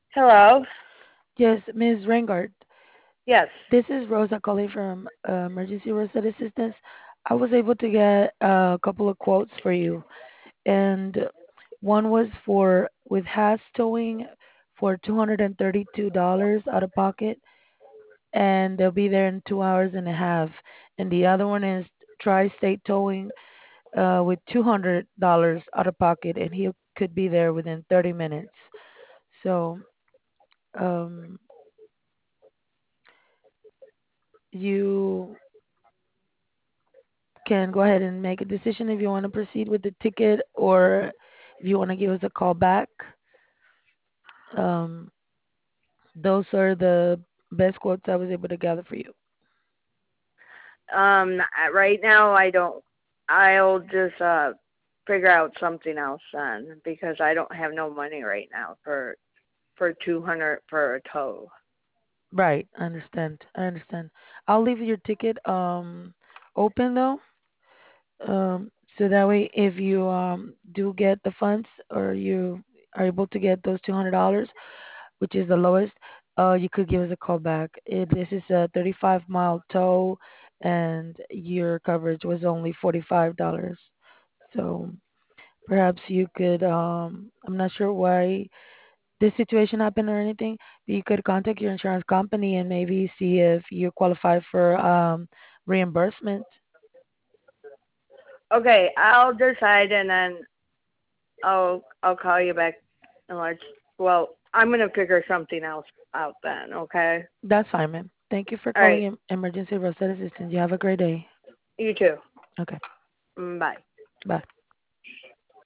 Hello. Yes, Ms. Rengard. Yes. This is Rosa calling from Emergency Roadside Assistance. I was able to get a couple of quotes for you, and one was for with Haas Towing for $232 out of pocket, and they'll be there in 2 hours and a half. And the other one is Tri-State Towing with $200 out of pocket, and he could be there within 30 minutes. So um, you can go ahead and make a decision if you want to proceed with the ticket or if you want to give us a call back. Um, those are the best quotes I was able to gather for you. Right now I don't. I'll just figure out something else then because I don't have no money right now for 200 for a tow. Right, I understand. I understand. I'll leave your ticket open though. So that way if you do get the funds or you are able to get those $200, which is the lowest, you could give us a call back. This is a 35-mile tow, and your coverage was only $45. So perhaps you could, I'm not sure why this situation happened or anything, but you could contact your insurance company and maybe see if you qualify for reimbursement. Okay, I'll decide and then I'll call you back and let's. Well, I'm gonna figure something else out then. Okay. That's fine, ma'am. Thank you for All right. calling Emergency Roadside Assistance. You have a great day. You too. Okay, Bye. bye.